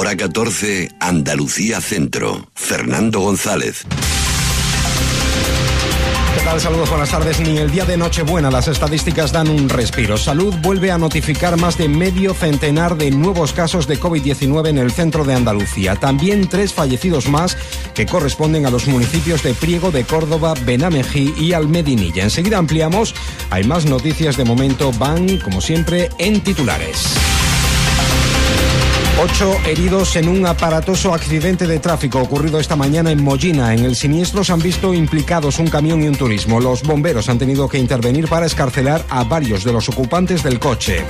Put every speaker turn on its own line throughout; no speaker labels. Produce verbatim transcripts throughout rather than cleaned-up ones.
Hora catorce, Andalucía Centro. Fernando González.
¿Qué tal? Saludos, buenas tardes. Ni el día de Nochebuena las estadísticas dan un respiro. Salud vuelve a notificar más de medio centenar de nuevos casos de covid diecinueve en el centro de Andalucía. También tres fallecidos más que corresponden a los municipios de Priego, de Córdoba, Benamejí y Almedinilla. Enseguida ampliamos. Hay más noticias. De momento van, como siempre, en titulares. Ocho heridos en un aparatoso accidente de tráfico ocurrido esta mañana en Mollina. En el siniestro se han visto implicados un camión y un turismo. Los bomberos han tenido que intervenir para excarcelar a varios de los ocupantes del coche.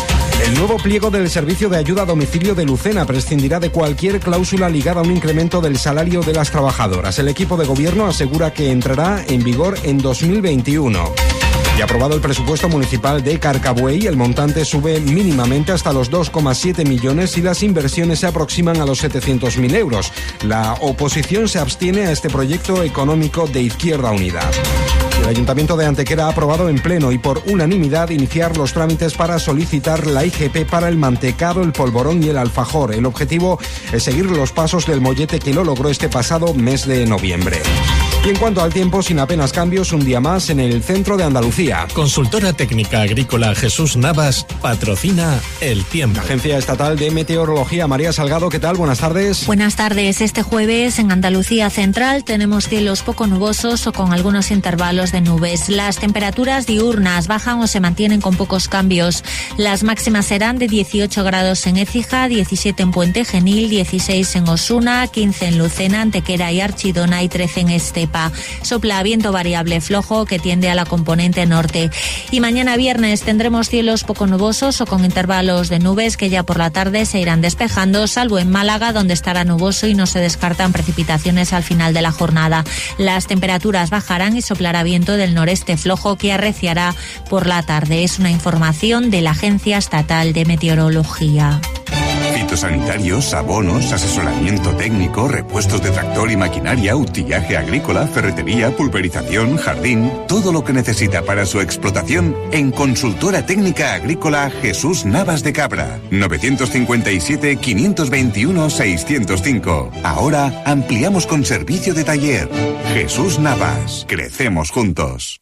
El nuevo pliego del Servicio de Ayuda a Domicilio de Lucena prescindirá de cualquier cláusula ligada a un incremento del salario de las trabajadoras. El equipo de gobierno asegura que entrará en vigor en dos mil veintiuno. Y aprobado el presupuesto municipal de Carcabuey, el montante sube mínimamente hasta los dos coma siete millones y las inversiones se aproximan a los setecientos mil euros. La oposición se abstiene a este proyecto económico de Izquierda Unida. El Ayuntamiento de Antequera ha aprobado en pleno y por unanimidad iniciar los trámites para solicitar la I G P para el mantecado, el polvorón y el alfajor. El objetivo es seguir los pasos del mollete que lo logró este pasado mes de noviembre. Y en cuanto al tiempo, sin apenas cambios, un día más en el centro de Andalucía.
Consultora técnica agrícola Jesús Navas patrocina el tiempo.
La Agencia Estatal de Meteorología. María Salgado, ¿qué tal? Buenas tardes.
Buenas tardes. Este jueves en Andalucía Central tenemos cielos poco nubosos o con algunos intervalos de nubes. Las temperaturas diurnas bajan o se mantienen con pocos cambios. Las máximas serán de dieciocho grados en Écija, diecisiete en Puente Genil, dieciséis en Osuna, quince en Lucena, Antequera y Archidona y trece en Estepa. Sopla viento variable flojo que tiende a la componente norte. Y mañana viernes tendremos cielos poco nubosos o con intervalos de nubes que ya por la tarde se irán despejando, salvo en Málaga, donde estará nuboso y no se descartan precipitaciones al final de la jornada. Las temperaturas bajarán y soplará viento del noreste flojo que arreciará por la tarde. Es una información de la Agencia Estatal de Meteorología.
Fitosanitarios, abonos, asesoramiento técnico, repuestos de tractor y maquinaria, utillaje agrícola, ferretería, pulverización, jardín, todo lo que necesita para su explotación en Consultora Técnica Agrícola Jesús Navas de Cabra. novecientos cincuenta y siete, quinientos veintiuno, seiscientos cinco. Ahora ampliamos con servicio de taller. Jesús Navas. Crecemos juntos.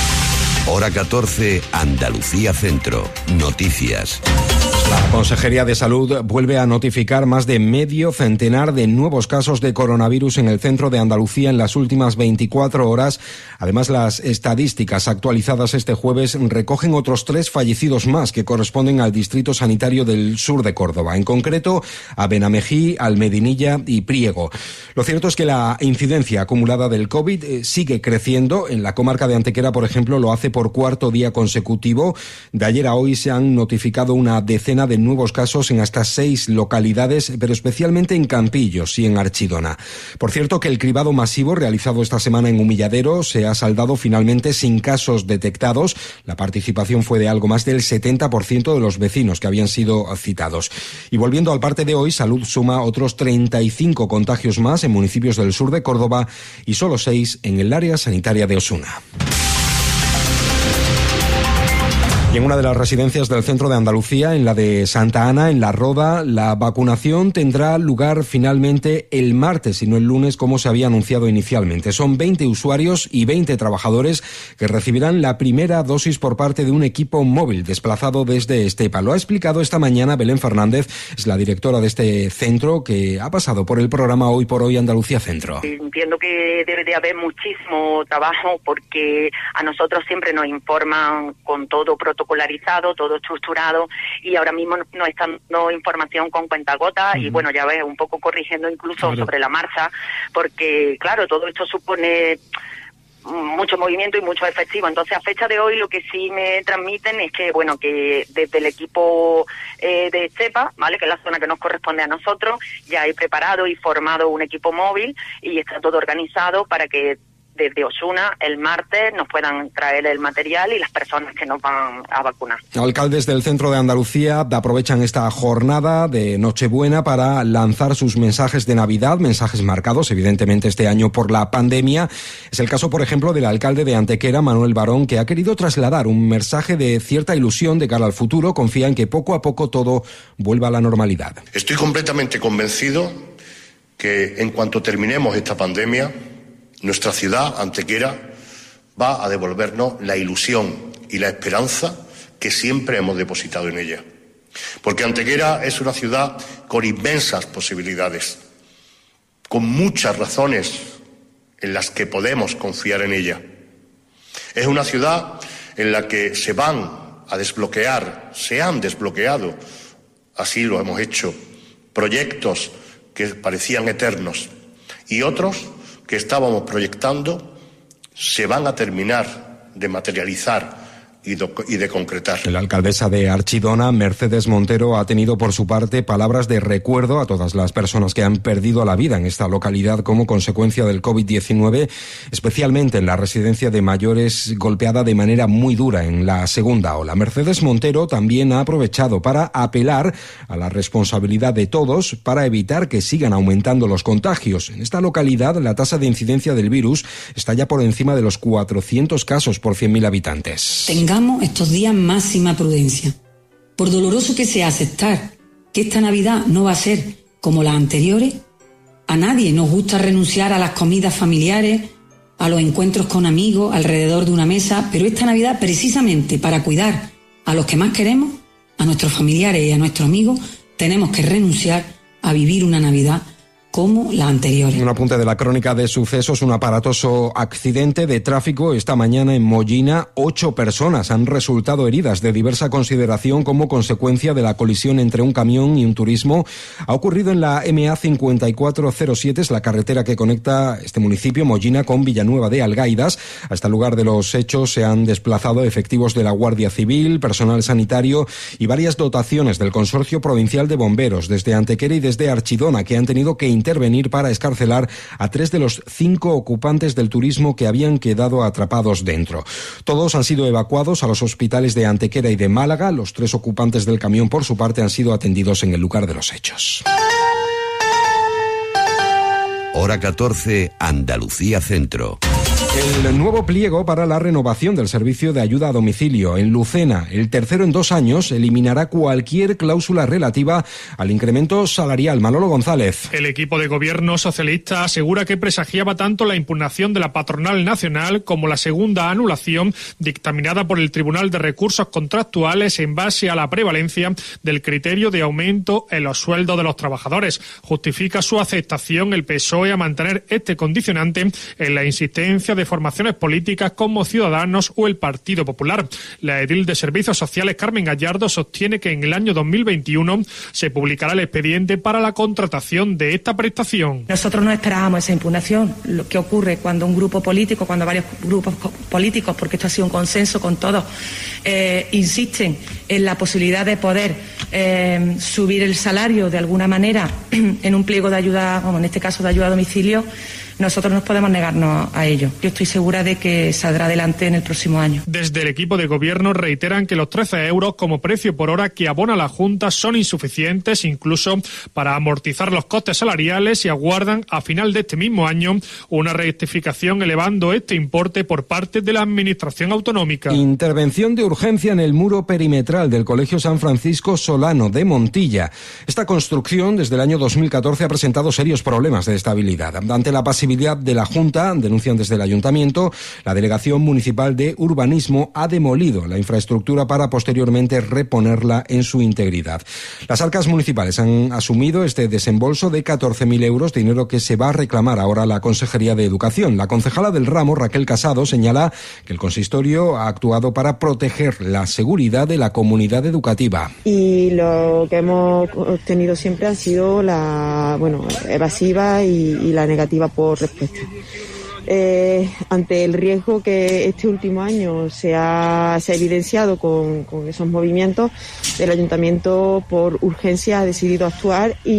Hora catorce, Andalucía Centro. Noticias.
La Consejería de Salud vuelve a notificar más de medio centenar de nuevos casos de coronavirus en el centro de Andalucía en las últimas veinticuatro horas. Además, las estadísticas actualizadas este jueves recogen otros tres fallecidos más que corresponden al Distrito Sanitario del Sur de Córdoba, en concreto a Benamejí, Almedinilla y Priego. Lo cierto es que la incidencia acumulada del COVID eh, sigue creciendo. En la comarca de Antequera, por ejemplo, lo hace por cuarto día consecutivo. De ayer a hoy se han notificado una decena de nuevos casos en hasta seis localidades, pero especialmente en Campillos y en Archidona. Por cierto, que el cribado masivo realizado esta semana en Humilladero se ha saldado finalmente sin casos detectados. La participación fue de algo más del setenta por ciento de los vecinos que habían sido citados. Y volviendo al parte de hoy, Salud suma otros treinta y cinco contagios más en municipios del sur de Córdoba y solo seis en el área sanitaria de Osuna. Y en una de las residencias del centro de Andalucía, en la de Santa Ana, en La Roda, la vacunación tendrá lugar finalmente el martes y no el lunes como se había anunciado inicialmente. Son veinte usuarios y veinte trabajadores que recibirán la primera dosis por parte de un equipo móvil desplazado desde Estepa. Lo ha explicado esta mañana Belén Fernández, es la directora de este centro que ha pasado por el programa Hoy por Hoy Andalucía Centro.
Entiendo que debe de haber muchísimo trabajo porque a nosotros siempre nos informan con todo protocolo protocolarizado, todo estructurado, y ahora mismo nos están dando información con cuentagotas, uh-huh. y bueno, ya ves, un poco corrigiendo incluso claro. sobre la marcha, porque claro, todo esto supone mucho movimiento y mucho efectivo. Entonces, a fecha de hoy, lo que sí me transmiten es que, bueno, que desde el equipo eh, de Estepa, ¿vale?, que es la zona que nos corresponde a nosotros, ya hay preparado y formado un equipo móvil y está todo organizado para que desde Osuna el martes nos puedan traer el material y las personas que nos van a vacunar.
Alcaldes del centro de Andalucía aprovechan esta jornada de Nochebuena para lanzar sus mensajes de Navidad, mensajes marcados evidentemente este año por la pandemia. Es el caso, por ejemplo, del alcalde de Antequera, Manuel Barón, que ha querido trasladar un mensaje de cierta ilusión de cara al futuro. Confía en que poco a poco todo vuelva a la normalidad.
Estoy completamente convencido que en cuanto terminemos esta pandemia, nuestra ciudad, Antequera, va a devolvernos la ilusión y la esperanza que siempre hemos depositado en ella. Porque Antequera es una ciudad con inmensas posibilidades, con muchas razones en las que podemos confiar en ella. Es una ciudad en la que se van a desbloquear, se han desbloqueado, así lo hemos hecho, proyectos que parecían eternos y otros que estábamos proyectando se van a terminar de materializar y de, y de concretar.
La alcaldesa de Archidona, Mercedes Montero, ha tenido por su parte palabras de recuerdo a todas las personas que han perdido la vida en esta localidad como consecuencia del covid diecinueve, especialmente en la residencia de mayores golpeada de manera muy dura en la segunda ola. Mercedes Montero también ha aprovechado para apelar a la responsabilidad de todos para evitar que sigan aumentando los contagios. En esta localidad la tasa de incidencia del virus está ya por encima de los cuatrocientos casos por cien mil habitantes.
Tengamos estos días máxima prudencia. Por doloroso que sea aceptar que esta Navidad no va a ser como las anteriores, a nadie nos gusta renunciar a las comidas familiares, a los encuentros con amigos alrededor de una mesa, pero esta Navidad, precisamente para cuidar a los que más queremos, a nuestros familiares y a nuestros amigos, tenemos que renunciar a vivir una Navidad como la anterior.
Un apunte de la crónica de sucesos, un aparatoso accidente de tráfico esta mañana en Mollina. Ocho personas han resultado heridas de diversa consideración como consecuencia de la colisión entre un camión y un turismo. Ha ocurrido en la M A cincuenta y cuatro cero siete, es la carretera que conecta este municipio, Mollina, con Villanueva de Algaidas. Hasta el lugar de los hechos se han desplazado efectivos de la Guardia Civil, personal sanitario y varias dotaciones del Consorcio Provincial de Bomberos desde Antequera y desde Archidona, que han tenido que intervenir para excarcelar a tres de los cinco ocupantes del turismo que habían quedado atrapados dentro. Todos han sido evacuados a los hospitales de Antequera y de Málaga. Los tres ocupantes del camión, por su parte, han sido atendidos en el lugar de los hechos.
Hora catorce, Andalucía Centro.
El nuevo pliego para la renovación del servicio de ayuda a domicilio en Lucena, el tercero en dos años, eliminará cualquier cláusula relativa al incremento salarial. Manolo González.
El equipo de gobierno socialista asegura que presagiaba tanto la impugnación de la patronal nacional como la segunda anulación dictaminada por el Tribunal de Recursos Contractuales en base a la prevalencia del criterio de aumento en los sueldos de los trabajadores. Justifica su aceptación el P S O E a mantener este condicionante en la insistencia de formaciones políticas como Ciudadanos o el Partido Popular. La edil de Servicios Sociales, Carmen Gallardo, sostiene que en el año dos mil veintiuno se publicará el expediente para la contratación de esta prestación.
Nosotros no esperábamos esa impugnación. Lo que ocurre cuando un grupo político, cuando varios grupos políticos, porque esto ha sido un consenso con todos, eh, insisten en la posibilidad de poder eh, subir el salario de alguna manera en un pliego de ayuda, como en este caso de ayuda a domicilio, nosotros no podemos negarnos a ello. Yo estoy segura de que saldrá adelante en el próximo año.
Desde el equipo de gobierno reiteran que los trece euros como precio por hora que abona la Junta son insuficientes incluso para amortizar los costes salariales y aguardan a final de este mismo año una rectificación elevando este importe por parte de la Administración Autonómica.
Intervención de urgencia en el muro perimetral del Colegio San Francisco Solano de Montilla. Esta construcción desde el año dos mil catorce ha presentado serios problemas de estabilidad. Ante la pasividad de la Junta, denuncian desde el Ayuntamiento, la Delegación Municipal de Urbanismo ha demolido la infraestructura para posteriormente reponerla en su integridad. Las arcas municipales han asumido este desembolso de catorce mil euros, dinero que se va a reclamar ahora a la Consejería de Educación. La concejala del ramo, Raquel Casado, señala que el consistorio ha actuado para proteger la seguridad de la comunidad educativa.
Y lo que hemos obtenido siempre ha sido la bueno evasiva y, y la negativa por respuesta. Eh, ante el riesgo que este último año se ha, se ha evidenciado con, con esos movimientos, el Ayuntamiento por urgencia ha decidido actuar y,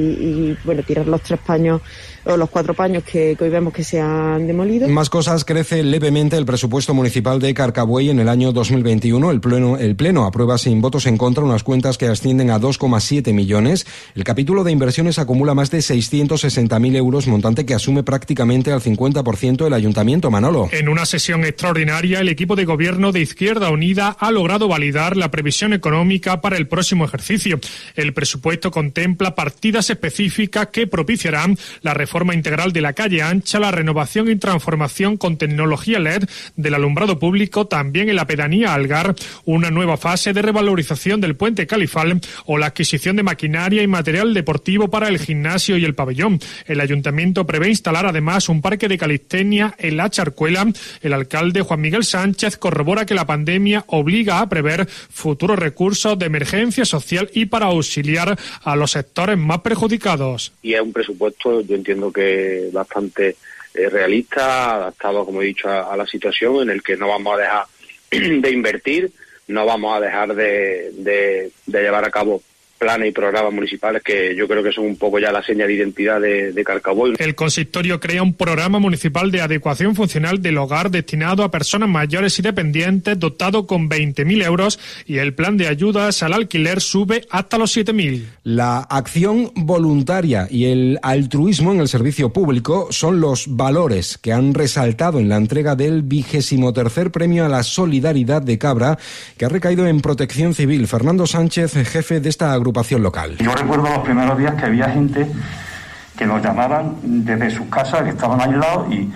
y bueno, tirar los tres paños o los cuatro paños que, que hoy vemos que se han demolido.
Más cosas, crece levemente el presupuesto municipal de Carcabuey en el año dos mil veintiuno. El pleno, el pleno aprueba sin votos en contra unas cuentas que ascienden a dos coma siete millones. El capítulo de inversiones acumula más de seiscientos sesenta mil euros, montante que asume prácticamente al cincuenta por ciento el Ayuntamiento. Manolo.
En una sesión extraordinaria, el equipo de gobierno de Izquierda Unida ha logrado validar la previsión económica para el próximo ejercicio. El presupuesto contempla partidas específicas que propiciarán la reforma integral de la calle ancha, la renovación y transformación con tecnología L E D del alumbrado público, también en la pedanía Algar, una nueva fase de revalorización del puente Califal o la adquisición de maquinaria y material deportivo para el gimnasio y el pabellón. El ayuntamiento prevé instalar además un parque de calistenia en la Charcuela. El alcalde Juan Miguel Sánchez corrobora que la pandemia obliga a prever futuros recursos de emergencia social y para auxiliar a los sectores más perjudicados.
Y es un presupuesto, yo entiendo que bastante eh, realista, adaptado, como he dicho, a, a la situación, en el que no vamos a dejar de invertir, no vamos a dejar de, de, de llevar a cabo planes y programas municipales que yo creo que son un poco ya la seña de identidad de, de Carcabuey.
El consistorio crea un programa municipal de adecuación funcional del hogar destinado a personas mayores y dependientes, dotado con veinte mil euros, y el plan de ayudas al alquiler sube hasta los siete mil.
La acción voluntaria y el altruismo en el servicio público son los valores que han resaltado en la entrega del vigésimo tercer premio a la solidaridad de Cabra, que ha recaído en Protección Civil. Fernando Sánchez, jefe de esta agrupación local.
Yo recuerdo los primeros días que había gente que nos llamaban desde sus casas, que estaban aislados y,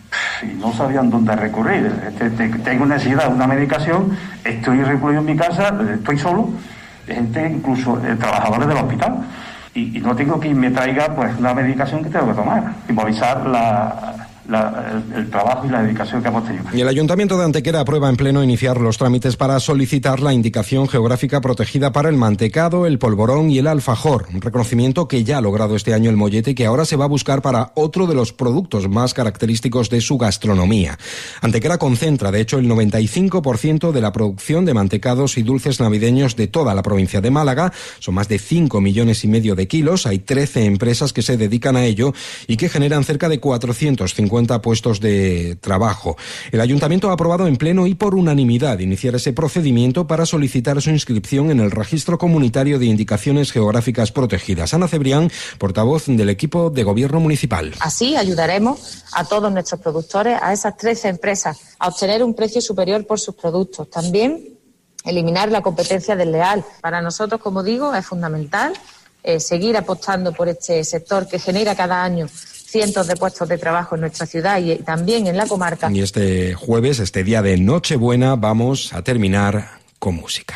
y no sabían dónde recurrir. Tengo necesidad de una medicación, estoy recluido en mi casa, estoy solo, gente incluso eh, trabajadores del hospital, y, y no tengo quien me traiga pues una medicación que tengo que tomar, improvisar la... La, el, el trabajo y la dedicación que hemos tenido.
Y el Ayuntamiento de Antequera aprueba en pleno iniciar los trámites para solicitar la indicación geográfica protegida para el mantecado, el polvorón y el alfajor, un reconocimiento que ya ha logrado este año el Mollete y que ahora se va a buscar para otro de los productos más característicos de su gastronomía. Antequera concentra, de hecho, el noventa y cinco por ciento de la producción de mantecados y dulces navideños de toda la provincia de Málaga. Son más de cinco millones y medio de kilos. Hay trece empresas que se dedican a ello y que generan cerca de cuatrocientos cincuenta puestos de trabajo. El Ayuntamiento ha aprobado en pleno y por unanimidad iniciar ese procedimiento para solicitar su inscripción en el Registro Comunitario de Indicaciones Geográficas Protegidas. Ana Cebrián, portavoz del equipo de Gobierno Municipal.
Así ayudaremos a todos nuestros productores, a esas trece empresas, a obtener un precio superior por sus productos. También eliminar la competencia desleal. Para nosotros, como digo, es fundamental eh, seguir apostando por este sector que genera cada año cientos de puestos de trabajo en nuestra ciudad y también en la comarca.
Y este jueves, este día de Nochebuena, vamos a terminar con música.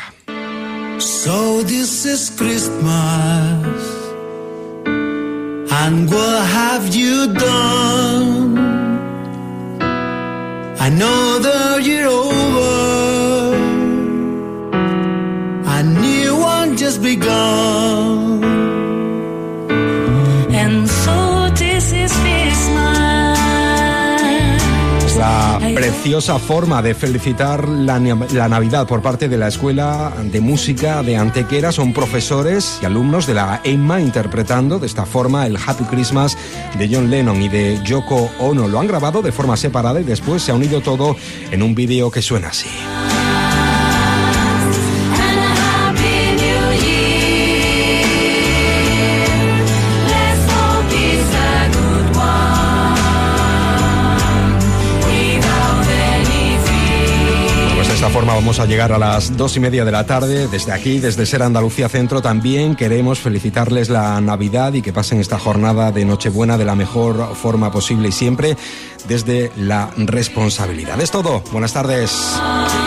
So this is Christmas, and what have you done? Another year over, a new one just begun, and so
la preciosa forma de felicitar la, la Navidad por parte de la Escuela de Música de Antequera. Son profesores y alumnos de la E M A interpretando de esta forma el Happy Christmas de John Lennon y de Yoko Ono. Lo han grabado de forma separada y después se ha unido todo en un vídeo que suena así. De esta forma vamos a llegar a las dos y media de la tarde. Desde aquí, desde Ser Andalucía Centro, también queremos felicitarles la Navidad y que pasen esta jornada de Nochebuena de la mejor forma posible y siempre desde la responsabilidad. Es todo. Buenas tardes.